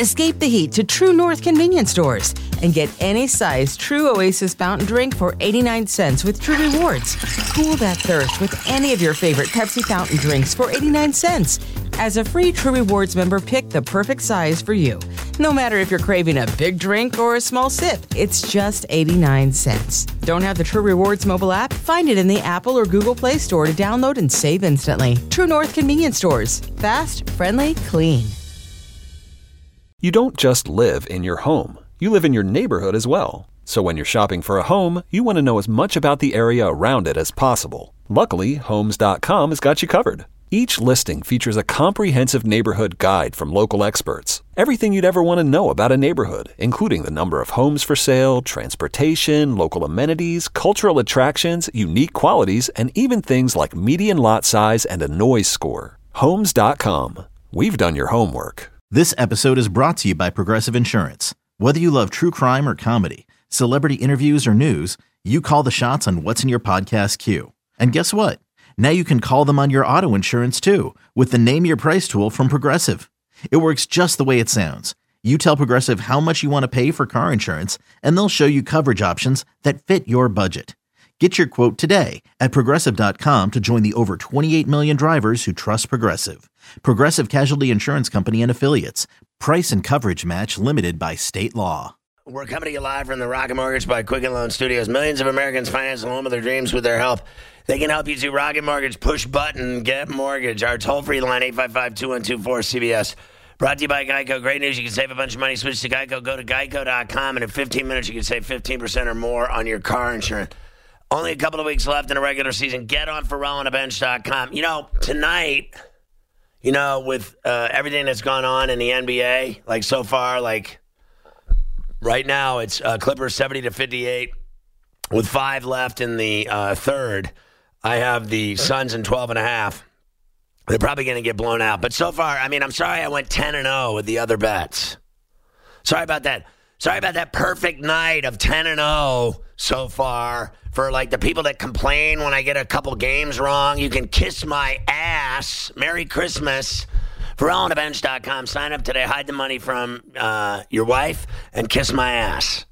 Escape the heat to True North convenience stores and get any size True Oasis fountain drink for 89 cents with True Rewards. Cool that thirst with any of your favorite Pepsi fountain drinks for 89 cents. As a free True Rewards member, pick the perfect size for you. No matter if you're craving a big drink or a small sip, it's just 89 cents. Don't have the True Rewards mobile app? Find it in the Apple or Google Play Store to download and save instantly. True North convenience stores. Fast, friendly, clean. You don't just live in your home. You live in your neighborhood as well. So when you're shopping for a home, you want to know as much about the area around it as possible. Luckily, Homes.com has got you covered. Each listing features a comprehensive neighborhood guide from local experts. Everything you'd ever want to know about a neighborhood, including the number of homes for sale, transportation, local amenities, cultural attractions, unique qualities, and even things like median lot size and a noise score. Homes.com. We've done your homework. This episode is brought to you by Progressive Insurance. Whether you love true crime or comedy, celebrity interviews or news, you call the shots on what's in your podcast queue. And guess what? Now you can call them on your auto insurance too with the Name Your Price tool from Progressive. It works just the way it sounds. You tell Progressive how much you want to pay for car insurance, and they'll show you coverage options that fit your budget. Get your quote today at Progressive.com to join the over 28 million drivers who trust Progressive. Progressive Casualty Insurance Company and Affiliates. Price and coverage match limited by state law. We're coming to you live from the Rocket Mortgage by Quicken Loan Studios. Millions of Americans finance the home of their dreams with their help. They can help you do Rocket Mortgage. Push button, get mortgage. Our toll-free line, 855-2124-CBS. Brought to you by Geico. Great news. You can save a bunch of money. Switch to Geico. Go to geico.com, and in 15 minutes, you can save 15% or more on your car insurance. Only a couple of weeks left in the regular season. Get on FerrallOnTheBench.com. Tonight, with everything that's gone on in the NBA, like so far, like right now, it's Clippers 70-58 with 5 left in the third. I have the Suns in 12.5. They're probably going to get blown out. But so far, I'm sorry I went 10-0 with the other bets. Sorry about that. Sorry about that perfect night of 10-0 so far. For the people that complain when I get a couple games wrong, you can kiss my ass. Merry Christmas. FerrallOnTheBench.com. Sign up today. Hide the money from your wife and kiss my ass.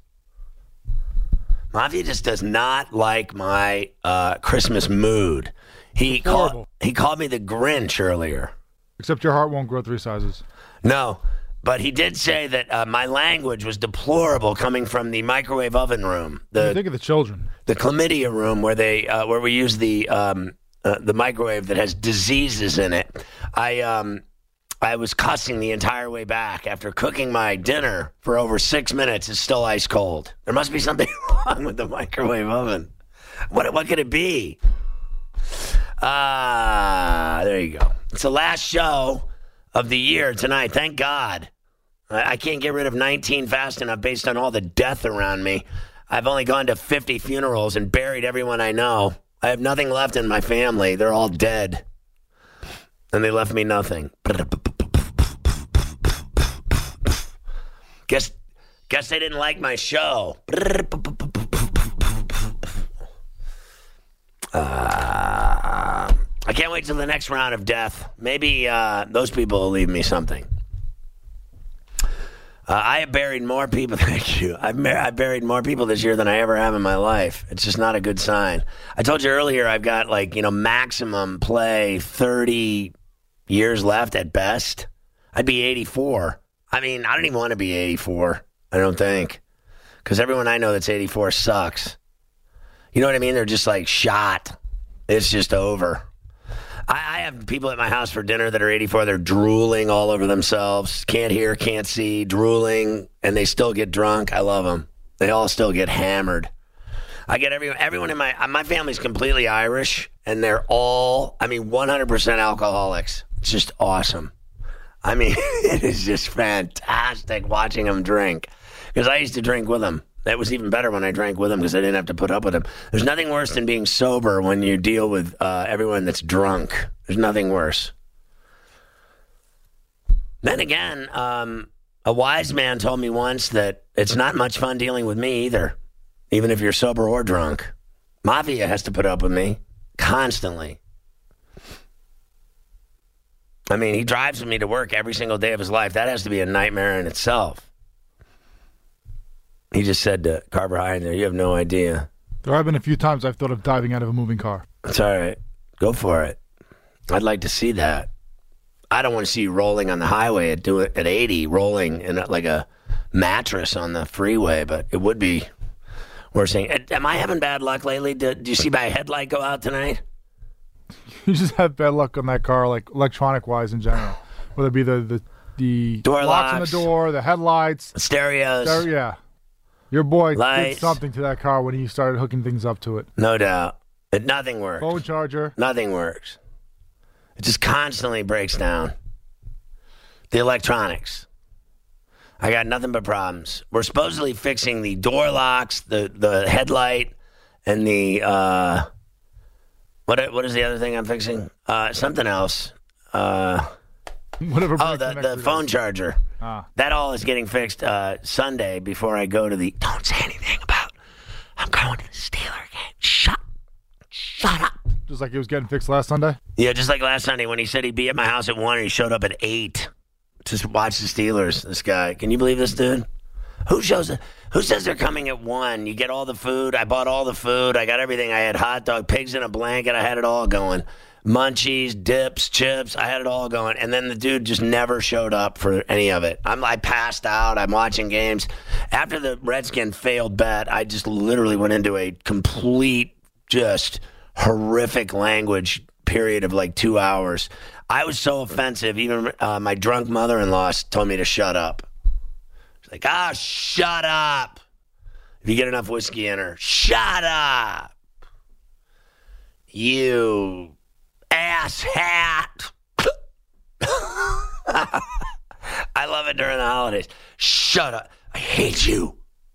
Mafia just does not like my Christmas mood. He called me the Grinch earlier. Except your heart won't grow 3 sizes. No. But he did say that my language was deplorable coming from the microwave oven room. Think of the children. The chlamydia room where we use the microwave that has diseases in it. I was cussing the entire way back after cooking my dinner for over 6 minutes. It's still ice cold. There must be something wrong with the microwave oven. What could it be? There you go. It's the last show of the year tonight. Thank God. I can't get rid of 19 fast enough based on all the death around me. I've only gone to 50 funerals and buried everyone I know. I have nothing left in my family. They're all dead. And they left me nothing. Guess they didn't like my show. I can't wait till the next round of death. Maybe those people will leave me something. I have buried more people. Thank you. I've buried more people this year than I ever have in my life. It's just not a good sign. I told you earlier I've got maximum play 30 years left at best. I'd be 84. I don't even want to be 84. I don't think. Because everyone I know that's 84 sucks. You know what I mean? They're just shot. It's just over. I have people at my house for dinner that are 84. They're drooling all over themselves. Can't hear, can't see, drooling, and they still get drunk. I love them. They all still get hammered. I get everyone in my family's completely Irish, and they're all, 100% alcoholics. It's just awesome. It is just fantastic watching them drink. Because I used to drink with them. That was even better when I drank with them because I didn't have to put up with them. There's nothing worse than being sober when you deal with everyone that's drunk. There's nothing worse. Then again, a wise man told me once that it's not much fun dealing with me either, even if you're sober or drunk. Mafia has to put up with me constantly. I mean, he drives me to work every single day of his life. That has to be a nightmare in itself. He just said to Carver High in there, you have no idea. There have been a few times I've thought of diving out of a moving car. It's all right. Go for it. I'd like to see that. I don't want to see you rolling on the highway at 80, rolling in like a mattress on the freeway, but it would be worth seeing. Am I having bad luck lately? Do you see my headlight go out tonight? You just have bad luck on that car, like electronic-wise in general. Whether it be the door locks on the door, the headlights. Stereos. Yeah. Your boy Lights. did something to that car when he started hooking things up to it. No doubt. Nothing works. Phone charger. Nothing works. It just constantly breaks down. The electronics. I got nothing but problems. We're supposedly fixing the door locks, the headlight, and the what is the other thing I'm fixing? Something else. Whatever. The phone charger. That all is getting fixed Sunday before I go to the. Don't say anything about. I'm going to the Steeler game. Shut up. Just like it was getting fixed last Sunday? Yeah, just like last Sunday when he said he'd be at my house at 1 and he showed up at 8 to watch the Steelers. This guy. Can you believe this dude? Who says they're coming at 1? You get all the food. I bought all the food. I got everything. I had hot dog, pigs in a blanket. I had it all going. Munchies, dips, chips. I had it all going. And then the dude just never showed up for any of it. I passed out. I'm watching games. After the Redskin failed bet, I just literally went into a complete, just horrific language period of like 2 hours. I was so offensive. Even my drunk mother-in-law told me to shut up. She's like, shut up. If you get enough whiskey in her, shut up. You ass hat. I love it during the holidays. Shut up. I hate you.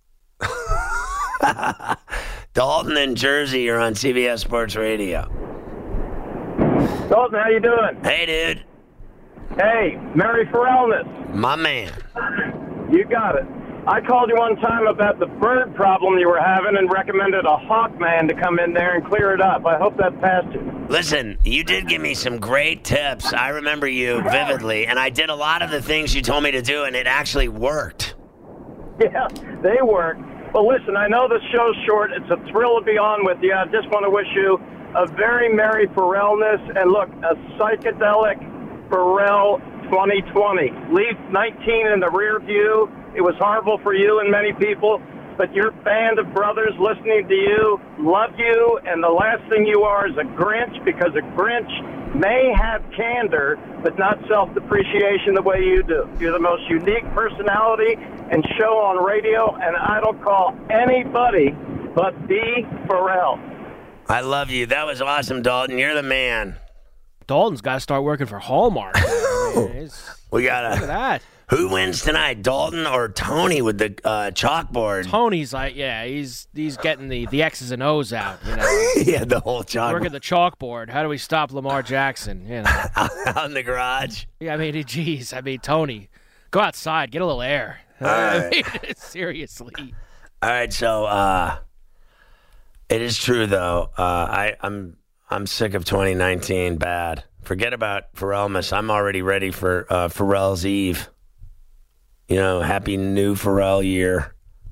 Dalton and Jersey are on CBS Sports Radio. Dalton, how you doing? Hey, dude. Hey, Merry Pharrellness. My man. You got it. I called you one time about the bird problem you were having and recommended a Hawkman to come in there and clear it up. I hope that passed you. Listen, you did give me some great tips. I remember you vividly, and I did a lot of the things you told me to do, and it actually worked. Yeah, they work. Well, listen, I know the show's short. It's a thrill to be on with you. I just want to wish you a very Merry Pharrellness, and look, a psychedelic Pharrell 2020. Leave 19 in the rear view. It was horrible for you and many people, but your band of brothers listening to you love you, and the last thing you are is a Grinch, because a Grinch may have candor, but not self-depreciation the way you do. You're the most unique personality and show on radio, and I don't call anybody but B. Pharrell. I love you. That was awesome, Dalton. You're the man. Dalton's got to start working for Hallmark. We got Look at that. Who wins tonight, Dalton or Tony with the chalkboard? Tony's like, yeah, he's getting the X's and O's out. You know, yeah, the whole chalkboard. work at the chalkboard. How do we stop Lamar Jackson? You know, out in the garage. Yeah, I mean, geez, Tony, go outside, get a little air. Right. I mean, seriously. All right, so it is true though. I'm sick of 2019. Bad. Forget about Pharrellmas. I'm already ready for Pharrell's Eve. You know, happy new Pharrell year.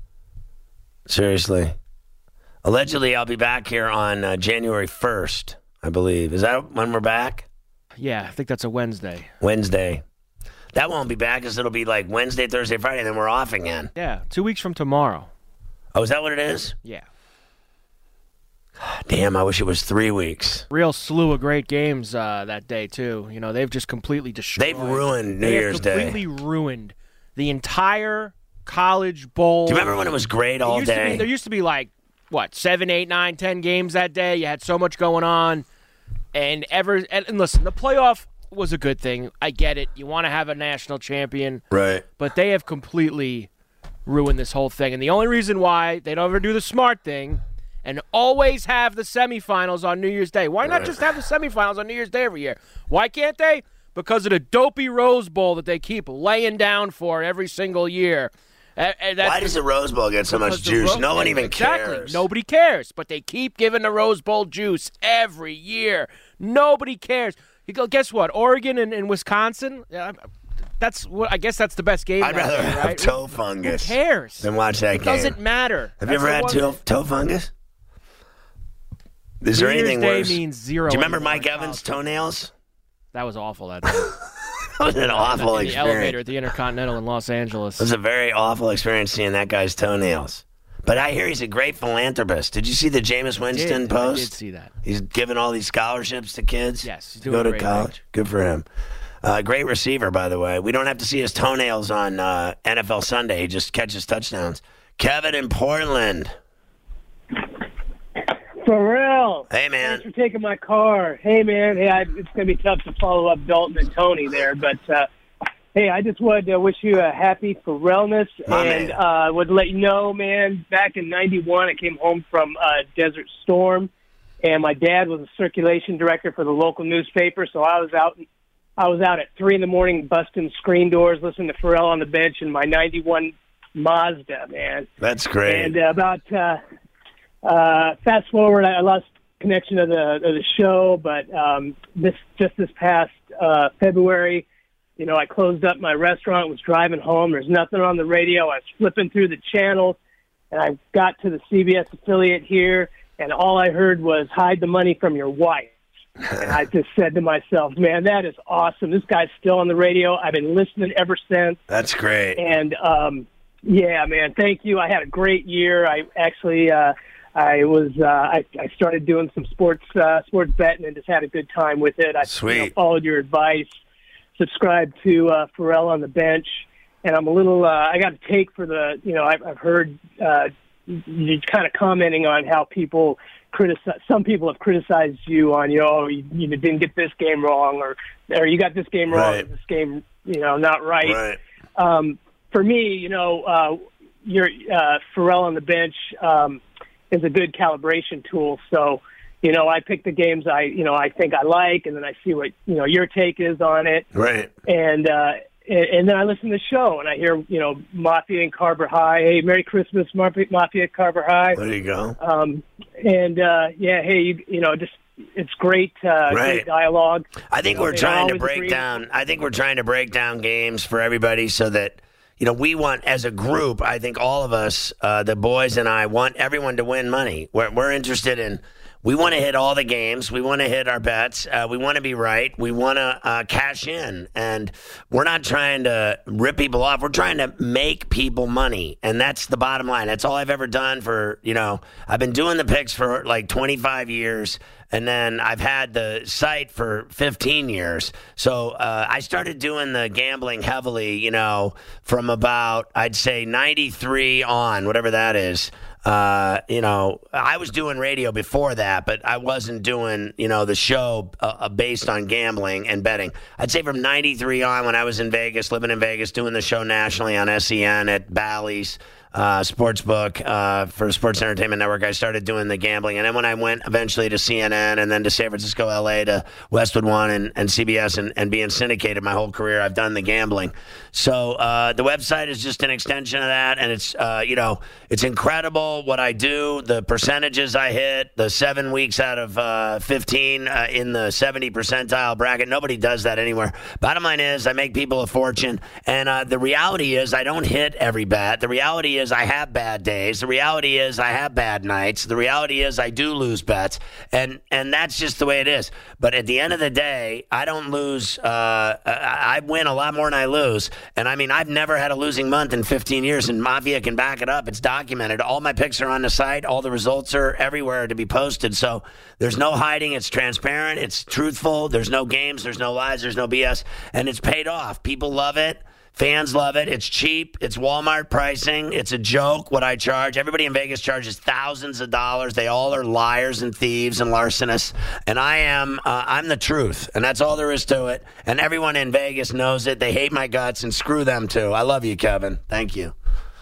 Seriously. Allegedly, I'll be back here on January 1st, I believe. Is that when we're back? Yeah, I think that's a Wednesday. Wednesday. That won't be back because it'll be like Wednesday, Thursday, Friday, and then we're off again. Yeah, 2 weeks from tomorrow. Oh, is that what it is? Yeah. Damn, I wish it was 3 weeks. Real slew of great games that day, too. You know, they've just completely destroyed. They've ruined New Year's Day. They've completely ruined the entire College Bowl. Do you remember when it was great all day? There used to be like, 7, 8, 9, 10 games that day. You had so much going on. And listen, the playoff was a good thing. I get it. You want to have a national champion. Right. But they have completely ruined this whole thing. And the only reason why they don't ever do the smart thing and always have the semifinals on New Year's Day. Why not just have the semifinals on New Year's Day every year? Why can't they? Because of the dopey Rose Bowl that they keep laying down for every single year. Why does the Rose Bowl get so much juice? No one even cares. Nobody cares, but they keep giving the Rose Bowl juice every year. Nobody cares. Guess what? Oregon and Wisconsin. I guess that's the best game. I'd rather have right? toe fungus. Who cares? Than watch that game. Doesn't matter. Have you ever had toe fungus? Is there anything worse? Means zero. Do you remember Mike Evans' toenails? That was awful. That day. That was an awful experience. The elevator at the Intercontinental in Los Angeles. It was a very awful experience seeing that guy's toenails. But I hear he's a great philanthropist. Did you see the Jameis Winston post? I did see that. He's giving all these scholarships to kids. Yes, he's to doing go to great, college. Mike. Good for him. Great receiver, by the way. We don't have to see his toenails on NFL Sunday. He just catches touchdowns. Kevin in Portland. Pharrell. Hey, man. Thanks for taking my car. Hey, man. Hey, it's going to be tough to follow up Dalton and Tony there, but hey, I just wanted to wish you a happy Pharrellness, and would let you know, man, back in '91, I came home from Desert Storm, and my dad was a circulation director for the local newspaper, so I was out at 3 a.m. busting screen doors, listening to Pharrell on the bench in my '91 Mazda, man. That's great. And fast forward, I lost connection of the show, but this past February, you know, I closed up my restaurant, was driving home. There's nothing on the radio. I was flipping through the channels, and I got to the CBS affiliate here, and all I heard was "hide the money from your wife." And I just said to myself, man, that is awesome. This guy's still on the radio. I've been listening ever since. That's great. And, yeah, man, thank you. I had a great year. I actually I started doing some sports betting and just had a good time with it. I followed your advice, subscribed to Pharrell on the bench, and I'm a little I got a take for the, you know, I've heard you kind of commenting on how some people have criticized you on, you know, you didn't get this game wrong, or you got this game wrong, or this game, you know, not right. For me, you know, your Pharrell on the bench is a good calibration tool. So, you know, I pick the games I think I like, and then I see what, you know, your take is on it. Right. And then I listen to the show, and I hear, you know, Mafia and Carver High. Hey, Merry Christmas, Mafia Carver High. There you go. Yeah, hey, you know, just it's great, great dialogue. I think we're trying to break down. I think we're trying to break down games for everybody so that, you know, we want, as a group, I think all of us, the boys and I, want everyone to win money. We're interested in. We want to hit all the games. We want to hit our bets. We want to be right. We want to cash in. And we're not trying to rip people off. We're trying to make people money. And that's the bottom line. That's all I've ever done for, you know, I've been doing the picks for like 25 years. And then I've had the site for 15 years. So I started doing the gambling heavily, you know, from about, I'd say, 93 on, whatever that is. You know, I was doing radio before that, but I wasn't doing, you know, the show based on gambling and betting. I'd say from 93 on, when I was in Vegas, living in Vegas, doing the show nationally on SEN at Bally's Sportsbook for Sports Entertainment Network, I started doing the gambling. And then when I went eventually to CNN and then to San Francisco, LA, to Westwood One and CBS and being syndicated my whole career, I've done the gambling. So the website is just an extension of that. And it's, you know, it's incredible what I do, the percentages I hit, the 7 weeks out of 15 in the 70 percentile bracket. Nobody does that anywhere. Bottom line is I make people a fortune. And the reality is I don't hit every bet. The reality is I have bad days. The reality is I have bad nights. The reality is I do lose bets. And that's just the way it is. But at the end of the day, I don't lose. I win a lot more than I lose. And I mean, I've never had a losing month in 15 years, and Mafia can back it up. It's documented. All my picks are on the site. All the results are everywhere to be posted. So there's no hiding. It's transparent. It's truthful. There's no games. There's no lies. There's no BS. And it's paid off. People love it. Fans love it. It's cheap. It's Walmart pricing. It's a joke what I charge. Everybody in Vegas charges thousands of dollars. They all are liars and thieves and larcenists. And I'm the truth. And that's all there is to it. And everyone in Vegas knows it. They hate my guts, and screw them too. I love you, Kevin. Thank you.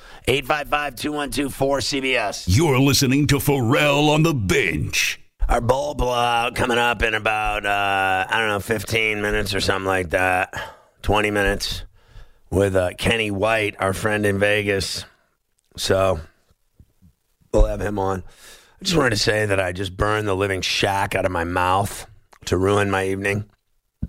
855-212-4CBS. You're listening to Pharrell on the Bench. Our bowl blowout coming up in about, 15 minutes or something like that. 20 minutes. With Kenny White, our friend in Vegas. So we'll have him on. I just wanted to say that I just burned the living shack out of my mouth to ruin my evening.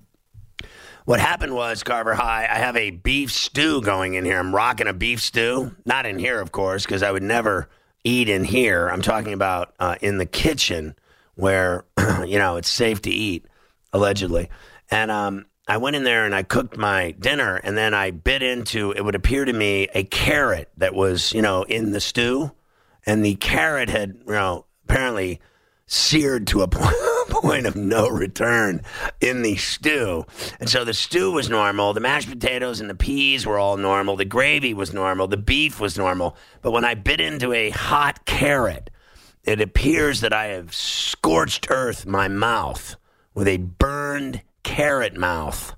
What happened was, Carver High, I have a beef stew going in here. I'm rocking a beef stew. Not in here, of course, because I would never eat in here. I'm talking about in the kitchen where, it's safe to eat, allegedly. And I went in there and I cooked my dinner, and then I bit into, it would appear to me, a carrot that was, in the stew. And the carrot had, apparently seared to a point of no return in the stew. And so the stew was normal. The mashed potatoes and the peas were all normal. The gravy was normal. The beef was normal. But when I bit into a hot carrot, it appears that I have scorched earth my mouth with a burned carrot mouth,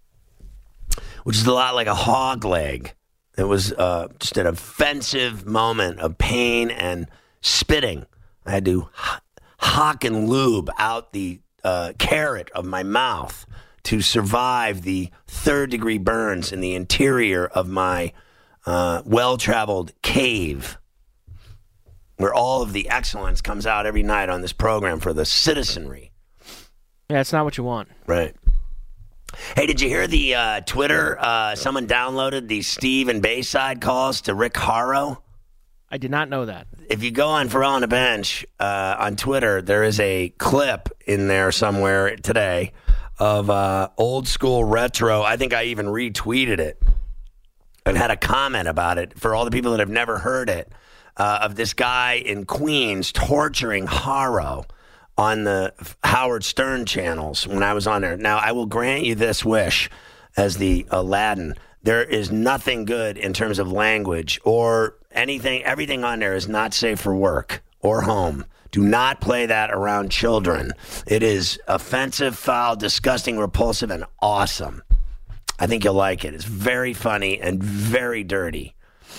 which is a lot like a hog leg. It was just an offensive moment of pain and spitting. I had to hock and lube out the carrot of my mouth to survive the third-degree burns in the interior of my well-traveled cave, where all of the excellence comes out every night on this program for the citizenry. Yeah, it's not what you want. Right. Hey, did you hear the Twitter? Someone downloaded the Steve and Bayside calls to Rick Horrow. I did not know that. If you go on Pharrell on the Bench on Twitter, there is a clip in there somewhere today of old school retro. I think I even retweeted it and had a comment about it for all the people that have never heard it, of this guy in Queens torturing Horrow on the Howard Stern channels when I was on there. Now, I will grant you this wish as the Aladdin. There is nothing good in terms of language or anything. Everything on there is not safe for work or home. Do not play that around children. It is offensive, foul, disgusting, repulsive, and awesome. I think you'll like it. It's very funny and very dirty.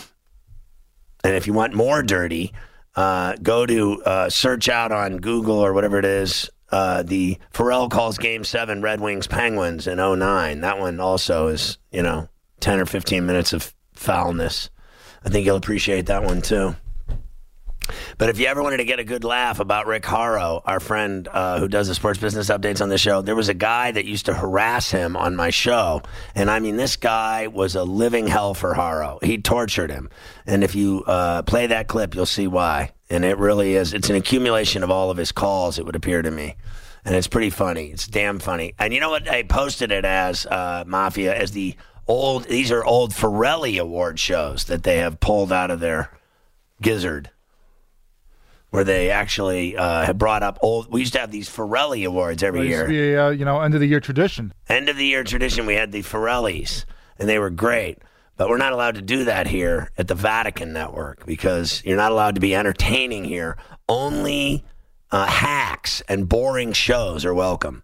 And if you want more dirty, go to search out on Google or whatever it is, the Pharrell Calls Game 7 Red Wings Penguins in 2009. That one also is, 10 or 15 minutes of foulness. I think you'll appreciate that one too. But if you ever wanted to get a good laugh about Rick Horrow, our friend who does the sports business updates on the show, there was a guy that used to harass him on my show. And I mean, this guy was a living hell for Horrow. He tortured him. And if you play that clip, you'll see why. And it really is. It's an accumulation of all of his calls, it would appear to me. And it's pretty funny. It's damn funny. And you know what? I posted it as, Mafia, as these are old Ferrelli Award shows that they have pulled out of their gizzard, where they actually have brought up we used to have these Ferrelli Awards every year. It used to be end of the year tradition. End of the year tradition, we had the Ferrellis, and they were great. But we're not allowed to do that here at the Vatican Network because you're not allowed to be entertaining here. Only hacks and boring shows are welcome.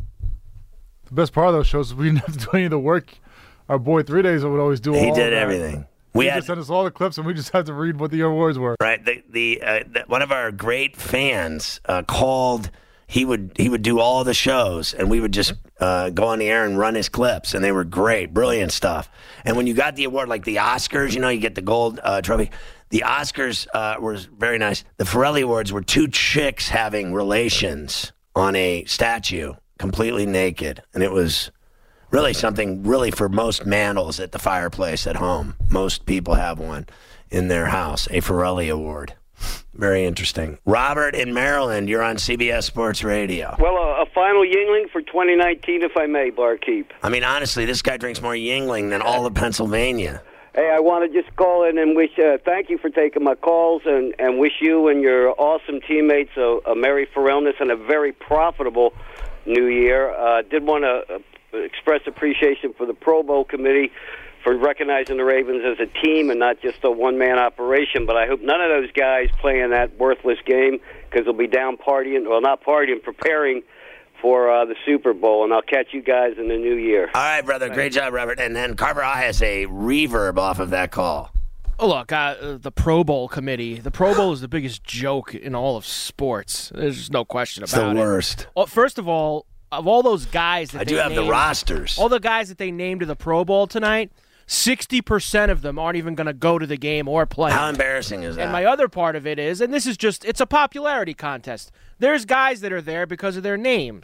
The best part of those shows is we didn't have to do any of the work. Our boy 3 Days would always do all He did that. everything. He just sent us all the clips, and we just had to read what the awards were. Right. One of our great fans called. He would do all the shows, and we would just go on the air and run his clips, and they were great, brilliant stuff. And when you got the award, like the Oscars, you get the gold trophy. The Oscars were very nice. The Ferrelli Awards were two chicks having relations on a statue, completely naked, and it was really something really for most mantles at the fireplace at home. Most people have one in their house, a Ferrelli Award. Very interesting. Robert in Maryland, you're on CBS Sports Radio. Well, a final Yingling for 2019, if I may, Barkeep. I mean, honestly, this guy drinks more Yingling than all of Pennsylvania. Hey, I want to just call in and wish, thank you for taking my calls and wish you and your awesome teammates a Merry Pharrellness and a very profitable New Year. Did want to express appreciation for the Pro Bowl committee for recognizing the Ravens as a team and not just a one-man operation. But I hope none of those guys play in that worthless game because they'll be down partying, well, not partying, preparing for the Super Bowl. And I'll catch you guys in the new year. All right, brother. Great job, Robert. And then Carver I has a reverb off of that call. Oh, look, the Pro Bowl committee. The Pro Bowl is the biggest joke in all of sports. There's no question about it. It's the worst. Well, first of all those guys that I do have the rosters. All the guys that they named to the Pro Bowl tonight, 60% of them aren't even going to go to the game or play. How embarrassing is that? And my other part of it is, and this is just, it's a popularity contest. There's guys that are there because of their names.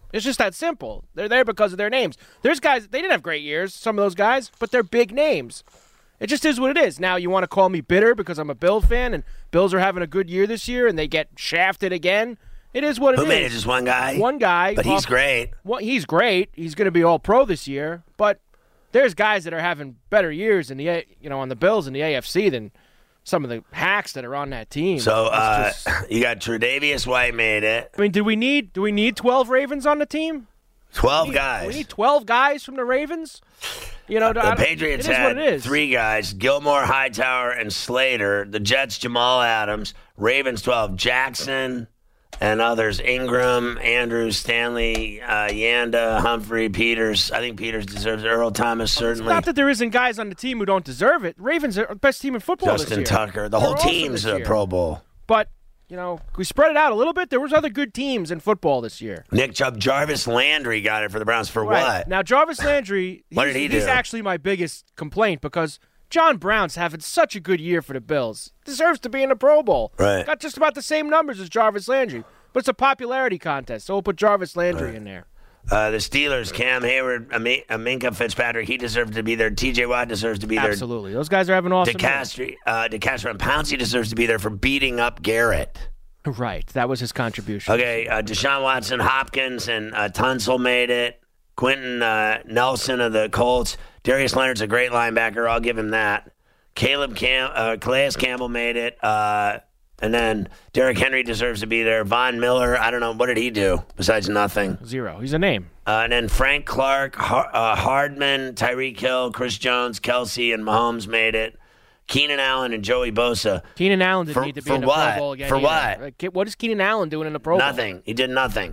It's just that simple. They're there because of their names. There's guys, they didn't have great years, some of those guys, but they're big names. It just is what it is. Now, you want to call me bitter because I'm a Bill fan and Bills are having a good year this year and they get shafted again. It is what it is. Who made it? Just one guy? One guy. But he's great. Well, he's great. He's going to be all-pro this year. But there's guys that are having better years on the Bills in the AFC than some of the hacks that are on that team. So you got Tre'Davious White made it. I mean, do we need 12 Ravens on the team? 12 guys. We need 12 guys from the Ravens? The Patriots had 3 guys, Gilmore, Hightower, and Slater. The Jets, Jamal Adams. Ravens, 12. Jackson and others. Ingram, Andrews, Stanley, Yanda, Humphrey, Peters. I think Peters deserves it. Earl Thomas, certainly. It's not that there isn't guys on the team who don't deserve it. Ravens are the best team in football this year. Justin Tucker. The whole team's a Pro Bowl. But we spread it out a little bit. There was other good teams in football this year. Nick Chubb, Jarvis Landry got it for the Browns for what? Now, Jarvis Landry, what did he do? He's actually my biggest complaint because John Brown's having such a good year for the Bills. Deserves to be in the Pro Bowl. Right. Got just about the same numbers as Jarvis Landry. But it's a popularity contest, so we'll put Jarvis Landry in there. The Steelers, Cam Hayward, Aminka Fitzpatrick, he deserves to be there. T.J. Watt deserves to be there. Absolutely. Those guys are having awesome DeCastro and Pouncey deserves to be there for beating up Garrett. Right. That was his contribution. Okay, Deshaun Watson, Hopkins, and Tunsil made it. Quentin Nelson of the Colts. Darius Leonard's a great linebacker. I'll give him that. Calais Campbell made it. And then Derrick Henry deserves to be there. Von Miller, I don't know. What did he do besides nothing? 0. He's a name. And then Frank Clark, Hardman, Tyreek Hill, Chris Jones, Kelsey, and Mahomes made it. Keenan Allen and Joey Bosa. Keenan Allen didn't need to be in the Pro Bowl again. For either. what? What is Keenan Allen doing in the Pro Bowl? Nothing. He did nothing.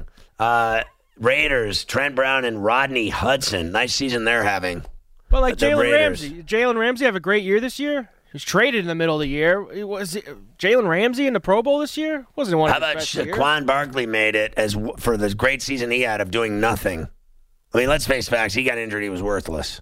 Raiders, Trent Brown and Rodney Hudson. Nice season they're having. Well, like Jalen Ramsey. Jalen Ramsey have a great year this year? He was traded in the middle of the year. Was Jalen Ramsey in the Pro Bowl this year? Wasn't one of his best years. How about Saquon Barkley made it for the great season he had of doing nothing? I mean, let's face facts. He got injured. He was worthless.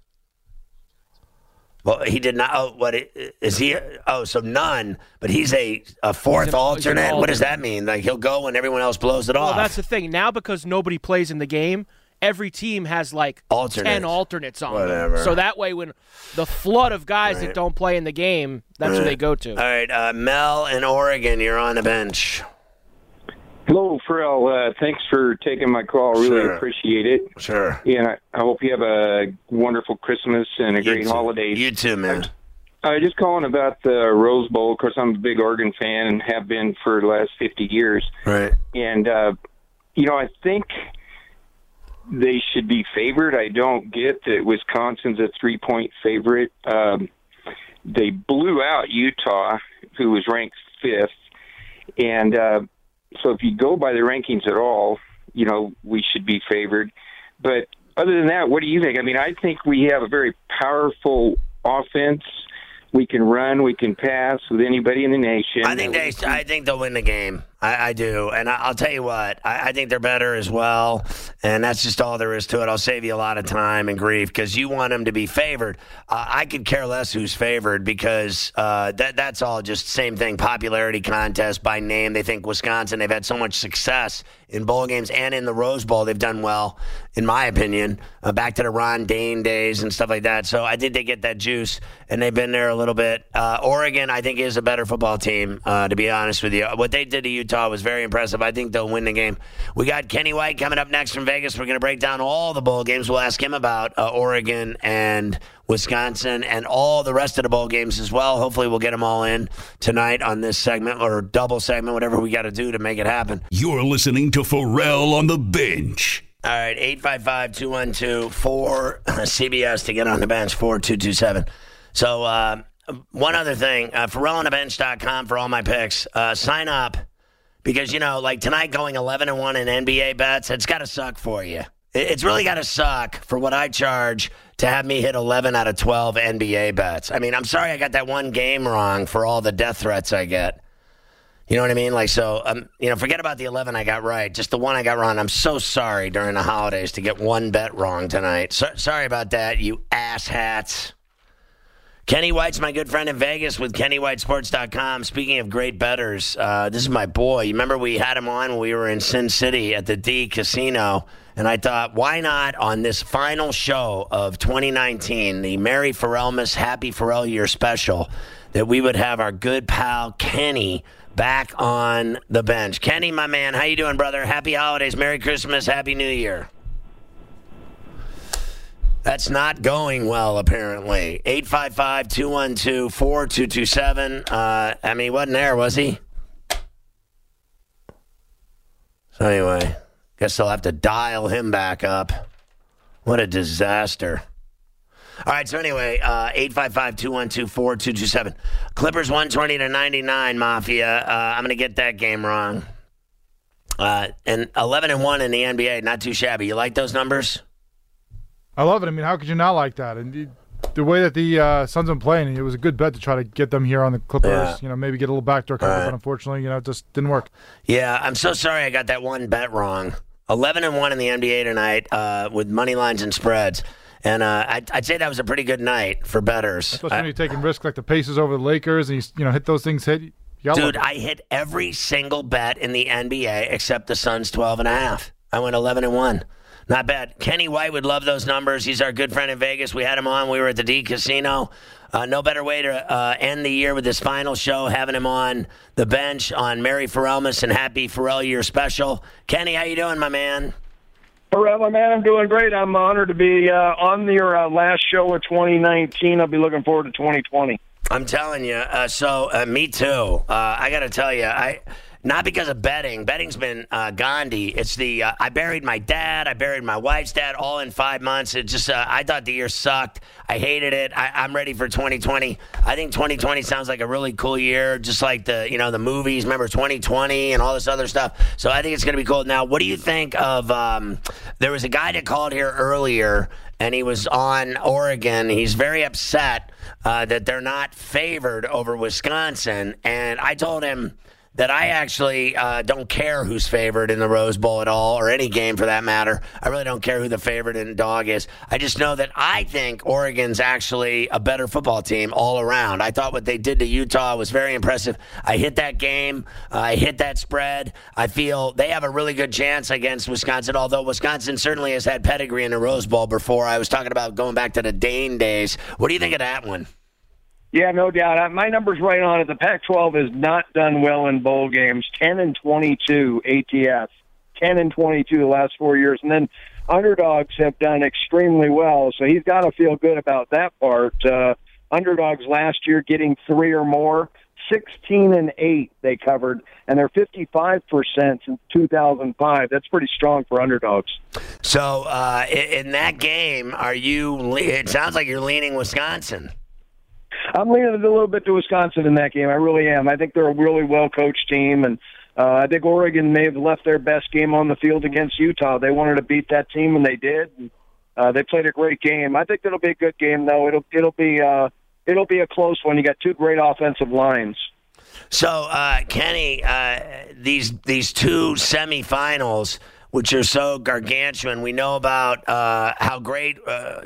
Well, he did not. Oh, what is he? Oh, so none. But he's a fourth alternate. What does that mean? Like he'll go when everyone else blows it off. Well, that's the thing. Now because nobody plays in the game, every team has like 10 alternates on them. So that way when the flood of guys that don't play in the game, that's who they go to. All right, Mel in Oregon, you're on the bench. Hello, Pharrell. Thanks for taking my call. Really appreciate it. Sure. And I hope you have a wonderful Christmas and a great holiday. You too, man. I just calling about the Rose Bowl. Of course, I'm a big Oregon fan and have been for the last 50 years. Right. And, I think they should be favored. I don't get that Wisconsin's a 3-point favorite. They blew out Utah, who was ranked 5th. And so if you go by the rankings at all, we should be favored. But other than that, what do you think? I mean, I think we have a very powerful offense. We can run, we can pass with anybody in the nation. I think they'll win the game. I do. And I'll tell you what, I think they're better as well. And that's just all there is to it. I'll save you a lot of time and grief because you want them to be favored. I could care less who's favored because that's all just same thing, popularity contest by name. They think Wisconsin, they've had so much success in bowl games and in the Rose Bowl. They've done well, in my opinion, back to the Ron Dane days and stuff like that. So I think they get that juice, and they've been there a little bit. Oregon, I think, is a better football team, to be honest with you. What they did to Utah was very impressive. I think they'll win the game. We got Kenny White coming up next from Vegas. We're going to break down all the bowl games. We'll ask him about Oregon and Wisconsin and all the rest of the bowl games as well. Hopefully we'll get them all in tonight on this segment or double segment, whatever we got to do to make it happen. You're listening to Pharrell on the Bench. All right, 855-212-4CBS to get on the bench, 4227. So one other thing, PharrellOnTheBench.com for all my picks. Sign up because, like tonight going 11-1 in NBA bets, it's got to suck for you. It's really got to suck for what I charge to have me hit 11 out of 12 NBA bets. I mean, I'm sorry I got that one game wrong for all the death threats I get. You know what I mean? Forget about the 11 I got right. Just the one I got wrong. I'm so sorry during the holidays to get one bet wrong tonight. Sorry about that, you asshats. Kenny White's my good friend in Vegas with KennyWhiteSports.com. Speaking of great bettors, this is my boy. You remember we had him on when we were in Sin City at the D Casino, And I thought, why not on this final show of 2019, the Merry Ferelmas Happy Ferrell Year special, that we would have our good pal Kenny back on the bench. Kenny, my man, how you doing, brother? Happy holidays, Merry Christmas, Happy New Year. That's not going well, apparently. 855-212-4227. He wasn't there, was he? So anyway, guess I'll have to dial him back up. What a disaster. All right, so anyway, 855-212-4227. Clippers 120-99, Mafia. I'm going to get that game wrong. And 11-1 in the NBA, not too shabby. You like those numbers? I love it. I mean, how could you not like that? And the way that the Suns have been playing, it was a good bet to try to get them here on the Clippers. Yeah. Maybe get a little backdoor cover, but unfortunately, it just didn't work. Yeah, I'm so sorry I got that one bet wrong. 11-1 in the NBA tonight with money lines and spreads. And I'd say that was a pretty good night for bettors. Especially when you're taking risks like the Pacers over the Lakers, and you hit those things. Dude, I hit every single bet in the NBA except the Suns 12.5. I went 11-1. Not bad. Kenny White would love those numbers. He's our good friend in Vegas. We had him on. We were at the D Casino. No better way to end the year with this final show, having him on the bench on Merry Ferelmas and Happy Ferrell Year special. Kenny, how you doing, my man? Ferrell, my man, I'm doing great. I'm honored to be on your last show of 2019. I'll be looking forward to 2020. I'm telling you. Me too. I got to tell you, not because of betting. Betting's been Gandhi. It's I buried my dad. I buried my wife's dad all in 5 months. It just, I thought the year sucked. I hated it. I'm ready for 2020. I think 2020 sounds like a really cool year, just like the movies. Remember 2020 and all this other stuff. So I think it's going to be cool. Now, what do you think of, there was a guy that called here earlier, and he was on Oregon. He's very upset that they're not favored over Wisconsin. And I told him that I actually don't care who's favored in the Rose Bowl at all, or any game for that matter. I really don't care who the favorite in dog is. I just know that I think Oregon's actually a better football team all around. I thought what they did to Utah was very impressive. I hit that game. I hit that spread. I feel they have a really good chance against Wisconsin, although Wisconsin certainly has had pedigree in the Rose Bowl before. I was talking about going back to the Dane days. What do you think of that one? Yeah, no doubt. My number's right on it. The Pac-12 has not done well in bowl games. 10-22 ATS. 10-22 the last 4 years. And then underdogs have done extremely well, so he's got to feel good about that part. Underdogs last year getting 3 or more. 16-8 they covered, and they're 55% since 2005. That's pretty strong for underdogs. So in that game, it sounds like you're leaning Wisconsin. I'm leaning a little bit to Wisconsin in that game. I really am. I think they're a really well-coached team, and I think Oregon may have left their best game on the field against Utah. They wanted to beat that team, and they did. And, they played a great game. I think it'll be a good game, though. It'll be a close one. You got two great offensive lines. So, Kenny, these two semifinals, which are so gargantuan. We know about how great,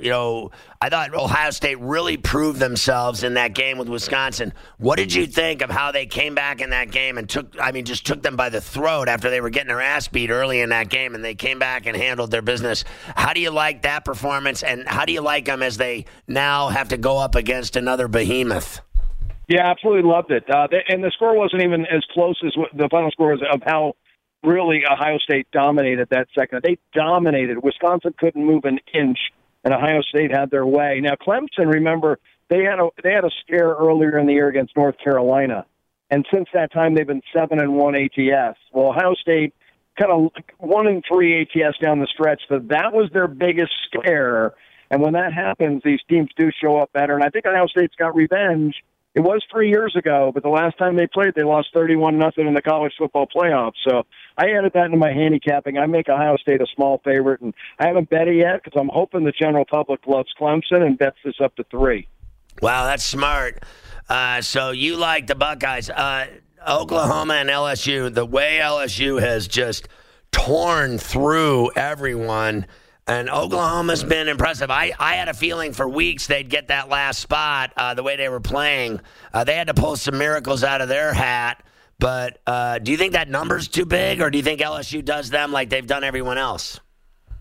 I thought Ohio State really proved themselves in that game with Wisconsin. What did you think of how they came back in that game and took them by the throat after they were getting their ass beat early in that game, and they came back and handled their business? How do you like that performance, and how do you like them as they now have to go up against another behemoth? Yeah, absolutely loved it. And the score wasn't even as close as the final score was of how really Ohio State dominated that second. They dominated. Wisconsin couldn't move an inch, and Ohio State had their way. Now, Clemson, remember, they had a scare earlier in the year against North Carolina, and since that time they've been 7-1 ATS. Well, Ohio State kind of 1-3 ATS down the stretch, so that was their biggest scare. And when that happens, these teams do show up better, and I think Ohio State's got revenge. It was 3 years ago, but the last time they played, they lost 31-0 in the college football playoffs. So I added that into my handicapping. I make Ohio State a small favorite, and I haven't bet it yet because I'm hoping the general public loves Clemson and bets this up to 3. Wow, that's smart. So you like the Buckeyes. Oklahoma and LSU, the way LSU has just torn through everyone. And Oklahoma's been impressive. I had a feeling for weeks they'd get that last spot the way they were playing. They had to pull some miracles out of their hat. But do you think that number's too big, or do you think LSU does them like they've done everyone else?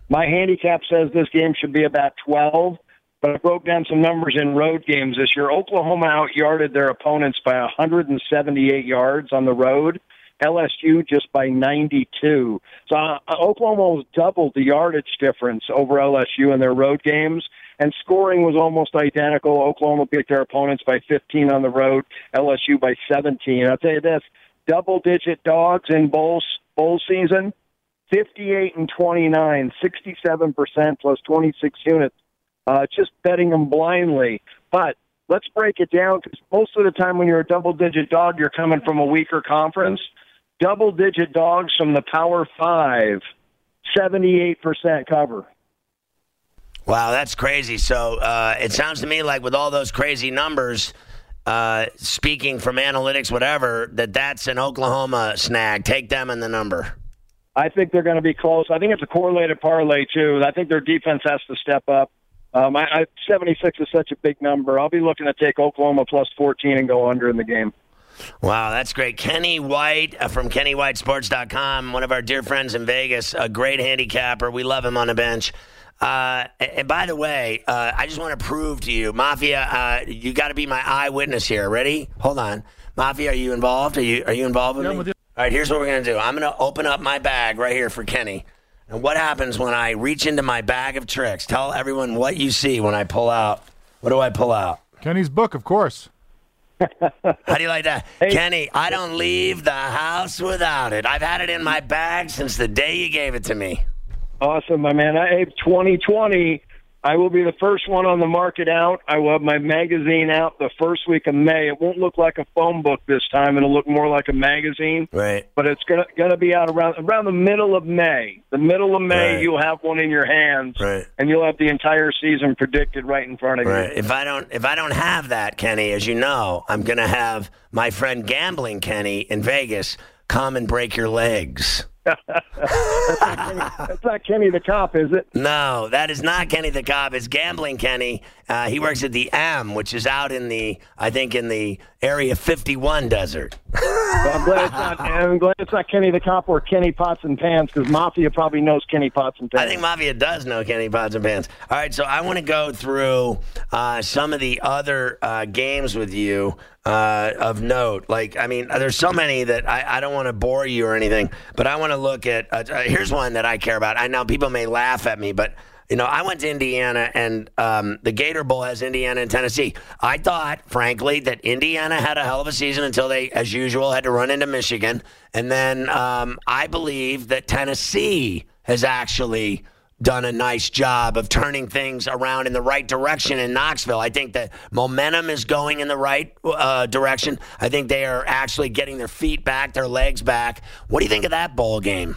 My handicap says this game should be about 12, but I broke down some numbers in road games this year. Oklahoma out-yarded their opponents by 178 yards on the road. LSU just by 92. So Oklahoma almost doubled the yardage difference over LSU in their road games, and scoring was almost identical. Oklahoma beat their opponents by 15 on the road, LSU by 17. I'll tell you this, double-digit dogs in bowl season, 58 and 29, 67% plus 26 units. Just betting them blindly. But let's break it down, because most of the time when you're a double-digit dog, you're coming from a weaker conference. Double-digit dogs from the Power 5, 78% cover. Wow, that's crazy. So it sounds to me like with all those crazy numbers, speaking from analytics, whatever, that's an Oklahoma snag. Take them in the number. I think they're going to be close. I think it's a correlated parlay, too. I think their defense has to step up. 76 is such a big number. I'll be looking to take Oklahoma plus 14 and go under in the game. Wow, that's great. Kenny White from KennyWhiteSports.com, one of our dear friends in Vegas, a great handicapper. We love him on the bench. And by the way, I just want to prove to you, Mafia, you got to be my eyewitness here. Ready? Hold on. Mafia, are you involved? Are you involved with me? With you. All right, here's what we're going to do. I'm going to open up my bag right here for Kenny. And what happens when I reach into my bag of tricks? Tell everyone what you see when I pull out. What do I pull out? Kenny's book, of course. How do you like that? Hey. Kenny, I don't leave the house without it. I've had it in my bag since the day you gave it to me. Awesome, my man. 2020, I will be the first one on the market out. I will have my magazine out the first week of May. It won't look like a phone book this time. It'll look more like a magazine. Right. But it's gonna be out around the middle of May. The middle of May, right. You'll have one in your hands, right. And you'll have the entire season predicted right in front of right. you. If I don't have that, Kenny, as you know, I'm gonna have my friend Gambling Kenny in Vegas come and break your legs. That's not Kenny the Cop, is it? No, that is not Kenny the Cop. It's Gambling Kenny. He works at the M, which is out in the Area 51 desert. Well, I'm glad it's not Kenny the Cop or Kenny Pots and Pans, because Mafia probably knows Kenny Pots and Pans. I think Mafia does know Kenny Pots and Pans. All right, so I want to go through some of the other games with you of note. There's so many that I don't want to bore you or anything, but I want to look at here's one that I care about. I know people may laugh at me, but I went to Indiana, and the Gator Bowl has Indiana and Tennessee. I thought, frankly, that Indiana had a hell of a season until they, as usual, had to run into Michigan. And then I believe that Tennessee has actually done a nice job of turning things around in the right direction in Knoxville. I think that momentum is going in the right direction. I think they are actually getting their feet back, their legs back. What do you think of that bowl game?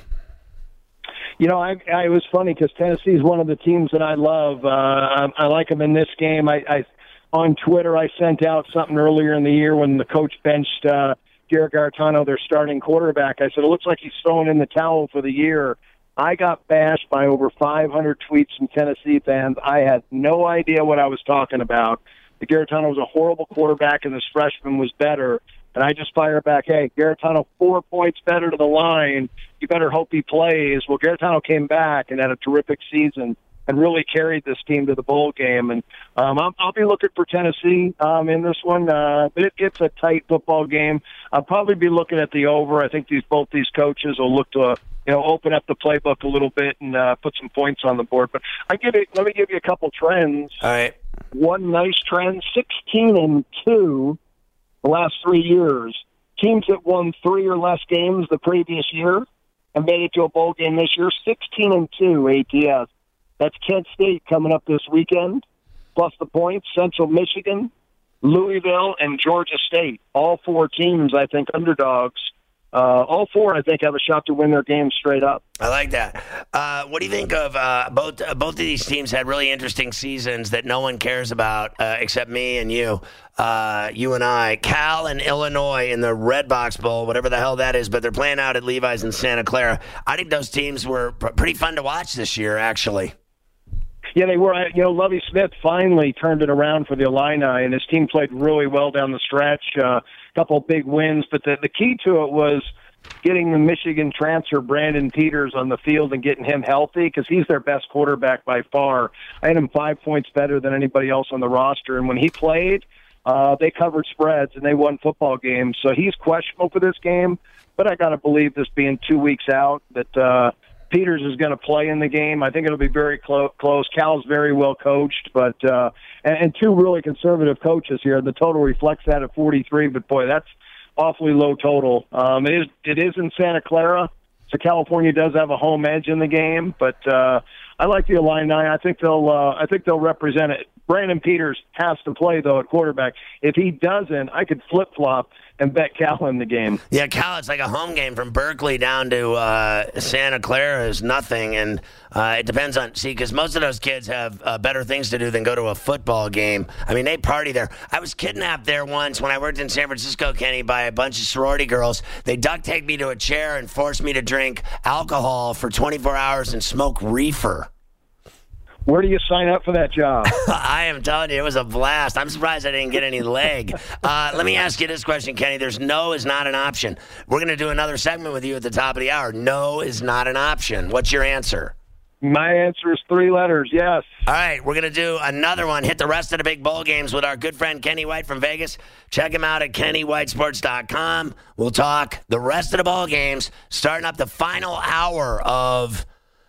I was funny because Tennessee is one of the teams that I love. I like them in this game. I on Twitter, I sent out something earlier in the year when the coach benched Garrett Garetano, their starting quarterback. I said, it looks like he's throwing in the towel for the year. I got bashed by over 500 tweets from Tennessee fans. I had no idea what I was talking about. The Garetano was a horrible quarterback, and this freshman was better. And I just fire back, hey, Garetano 4 points better to the line. You better hope he plays. Well, Garetano came back and had a terrific season and really carried this team to the bowl game. And I'll be looking for Tennessee in this one. It's a tight football game. I'll probably be looking at the over. I think both these coaches will look to open up the playbook a little bit and put some points on the board. But let me give you a couple trends. All right. One nice trend: 16-2 the last 3 years. Teams that won 3 or less games the previous year and made it to a bowl game this year. 16-2 ATS. That's Kent State coming up this weekend, plus the points. Central Michigan, Louisville, and Georgia State. All 4 teams, I think, underdogs. All 4, I think, have a shot to win their games straight up. I like that. What do you think of both of these teams had really interesting seasons that no one cares about except me and you and I. Cal and Illinois in the Red Box Bowl, whatever the hell that is, but they're playing out at Levi's in Santa Clara. I think those teams were pretty fun to watch this year, actually. Yeah, they were. Lovie Smith finally turned it around for the Illini, and his team played really well down the stretch. A couple of big wins, but the key to it was getting the Michigan transfer Brandon Peters on the field and getting him healthy, because he's their best quarterback by far. I had him 5 points better than anybody else on the roster, and when he played, they covered spreads and they won football games. So he's questionable for this game, but I got to believe, this being 2 weeks out, that Peters is going to play in the game. I think it'll be very close. Cal's very well coached, but and two really conservative coaches here. The total reflects that at 43, but boy, that's awfully low total. It is in Santa Clara, so California does have a home edge in the game, but I like the Illini. I think they'll represent it. Brandon Peters has to play, though, at quarterback. If he doesn't, I could flip-flop and bet Cal in the game. Yeah, Cal, it's like a home game from Berkeley down to Santa Clara is nothing, and it depends on, because most of those kids have better things to do than go to a football game. I mean, they party there. I was kidnapped there once when I worked in San Francisco, Kenny, by a bunch of sorority girls. They duct taped me to a chair and forced me to drink alcohol for 24 hours and smoke reefer. Where do you sign up for that job? I am telling you, it was a blast. I'm surprised I didn't get any leg. Let me ask you this question, Kenny. There's no is not an option. We're going to do another segment with you at the top of the hour. No is not an option. What's your answer? My answer is 3 letters, yes. All right, we're going to do another one. Hit the rest of the big bowl games with our good friend Kenny White from Vegas. Check him out at KennyWhiteSports.com. We'll talk the rest of the bowl games, starting up the final hour of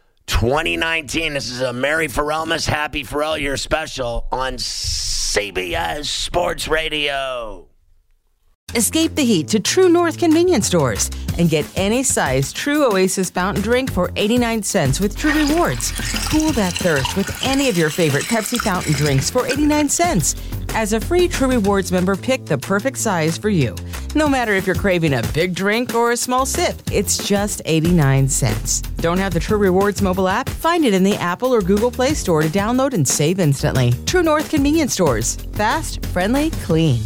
2019. This is a Merry Pharrellmas Happy Pharrell Year special on CBS Sports Radio. Escape the heat to True North convenience stores and get any size True Oasis fountain drink for 89 cents with True Rewards. Cool that thirst with any of your favorite Pepsi fountain drinks for 89 cents. As a free True Rewards member, pick the perfect size for you. No matter if you're craving a big drink or a small sip, it's just 89 cents. Don't have the True Rewards mobile app? Find it in the Apple or Google Play Store to download and save instantly. True North convenience stores. Fast, friendly, clean.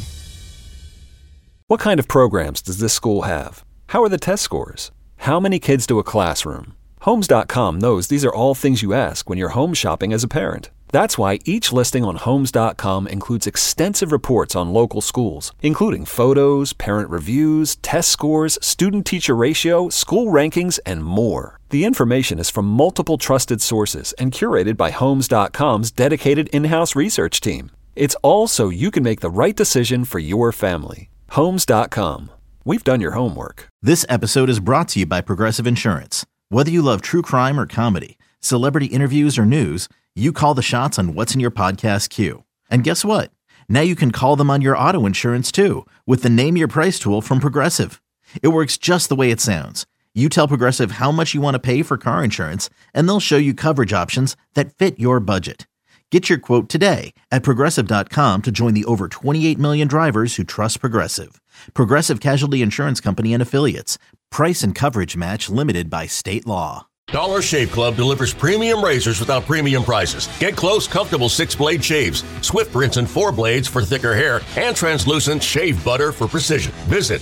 What kind of programs does this school have? How are the test scores? How many kids do a classroom? Homes.com knows these are all things you ask when you're home shopping as a parent. That's why each listing on Homes.com includes extensive reports on local schools, including photos, parent reviews, test scores, student-teacher ratio, school rankings, and more. The information is from multiple trusted sources and curated by Homes.com's dedicated in-house research team. It's all so you can make the right decision for your family. Homes.com. We've done your homework. This episode is brought to you by Progressive Insurance. Whether you love true crime or comedy, celebrity interviews or news, you call the shots on what's in your podcast queue. And guess what? Now you can call them on your auto insurance too with the Name Your Price tool from Progressive. It works just the way it sounds. You tell Progressive how much you want to pay for car insurance, and they'll show you coverage options that fit your budget. Get your quote today at Progressive.com to join the over 28 million drivers who trust Progressive. Progressive Casualty Insurance Company and Affiliates. Price and coverage match limited by state law. Dollar Shave Club delivers premium razors without premium prices. Get close, comfortable 6-blade shaves, Swift rinse and 4 blades for thicker hair, and translucent shave butter for precision. Visit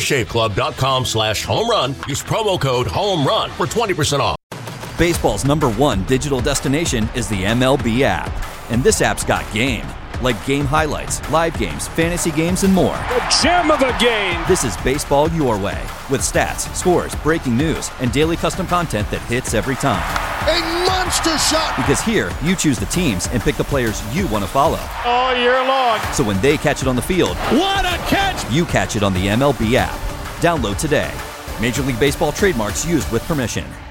dollarshaveclub.com/homerun. Use promo code HOMERUN for 20% off. Baseball's #1 digital destination is the MLB app. And this app's got game. Like game highlights, live games, fantasy games, and more. The gem of a game! This is baseball your way. With stats, scores, breaking news, and daily custom content that hits every time. A monster shot! Because here, you choose the teams and pick the players you want to follow. All year long. So when they catch it on the field, what a catch! You catch it on the MLB app. Download today. Major League Baseball trademarks used with permission.